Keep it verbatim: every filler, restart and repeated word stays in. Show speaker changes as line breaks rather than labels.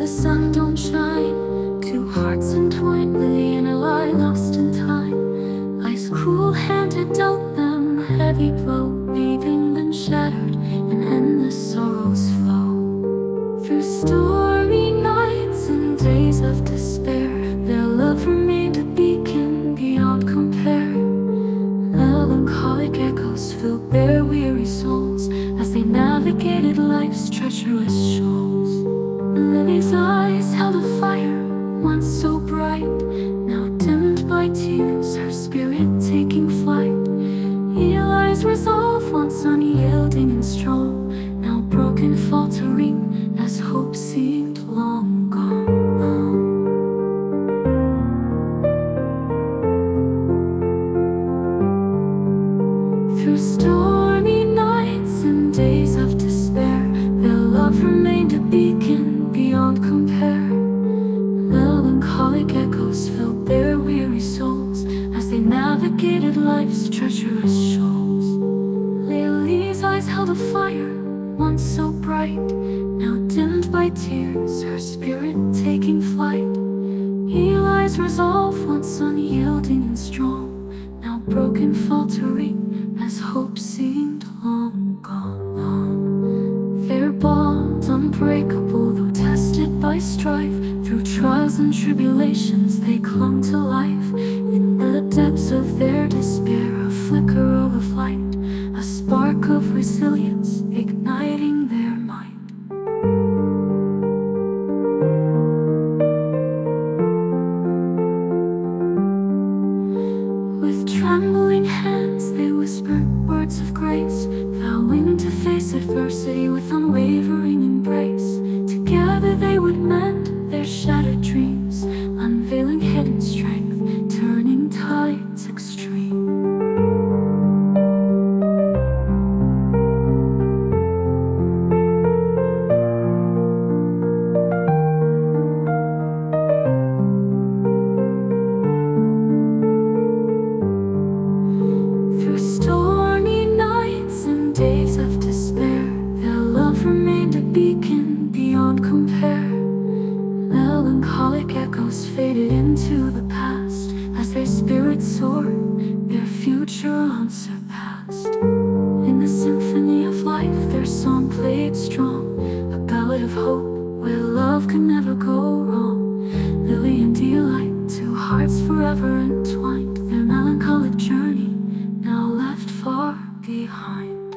sun don't shine, two hearts entwined with the inner lie lost in time. Life's cruel hand had dealt them heavy blow, leaving them shattered and endless sorrows flow. Through stormy nights and days of despair, their love remained a beacon beyond compare. Melancholic echoes filled their weary souls as they navigated life's treacherous shoals. Lily's eyes held a fire once so bright, now dimmed by tears, her spirit taking flight. Eli's resolve, once unyielding and strong, now broken, faltering, as hope seemed long gone. Through stormy nights and days of despair, their love remained a beacon beyond compare. Melancholic echoes filled their weary souls as they navigated life's treacherous shoals. Lily's eyes held a fire once so bright, now dimmed by tears, her spirit taking flight. Eli's resolve, once unyielding and strong, now broken, faltering, as hope seemed long gone. Their bond unbreakable, though tested by strife, through trials and tribulations they clung to life. In the depths of their despair, a flicker of light, a spark of resilience igniting their mind. With trembling hands they whispered words of grace, vowing to face adversity with unwavering embrace. Together they would mend their shattered dreams, unveiling hidden strength, turning tides extreme. Through stormy nights and days of despair, their love remained a beacon beyond compare. Melancholic echoes faded into the past as their spirits soared, their future unsurpassed. In the symphony of life their song played strong, a ballad of hope where love could never go wrong. Lily and Eli, two hearts forever entwined, their melancholic journey now left far behind.